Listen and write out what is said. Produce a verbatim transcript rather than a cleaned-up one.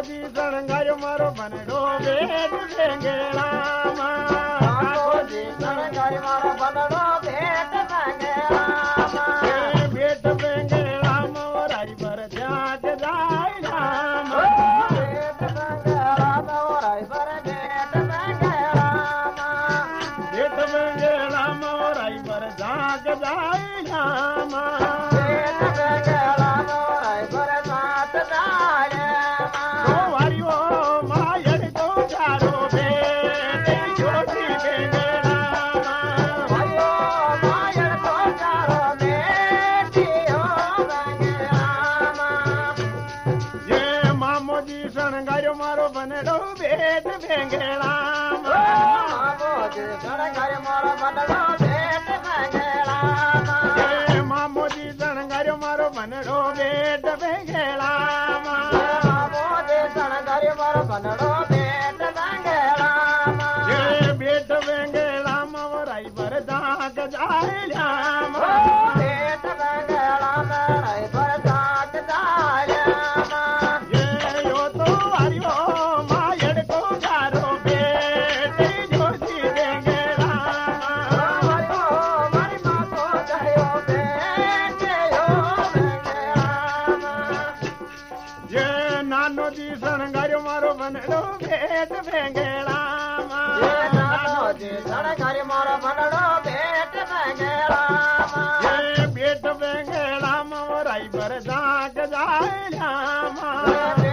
जी शणगार मारो बनड़ो भेट भेंगेलामा मामो जी शणगार मारो बनड़ो भेट भेंगेलामा भेट भेंगेलामा और आई पर जाट जायलामा भेट भेंगेलामा और आई पर भेट भेंगेलामा भेट भेंगेलामा और आई पर जाट जायलामा भेट भेंगेलामा और आई पर जाट जायलामा ओ वारियो मायड़ को चारो भेट जोशी भेंगेलामा वारियो मायड़ को चारो भेट ओ भेंगेलामा ये मामो जी शणगार मारो बनड़ो भेट भेंगेलामा मामो जी शणगार मारो बनड़ो भेट भेंगेलामा ये मामो जी शणगार मारो बनड़ो भेट भेंगेलामा मामो जी शणगार मारो बनड़ो भेट भेंगेलामा ये भेट भेंगेलामा वराई पर दाग जायलामा भेट भेंगेलामा वराई पर दाग जायलामा ये यो तो वारियो मायड़ को चारो भेट जोशी भेंगेलामा वारियो मारी माँ को जायो भेट यो भेंगेलामा ये नानो जी शणगार मारो बनड़ो भेट भेंगेलामा ये नानो जी शणगार मारो बनड़ो भेट भेंगेलामा ये भेट भेंगेलामा और आई पर दाग जायलामा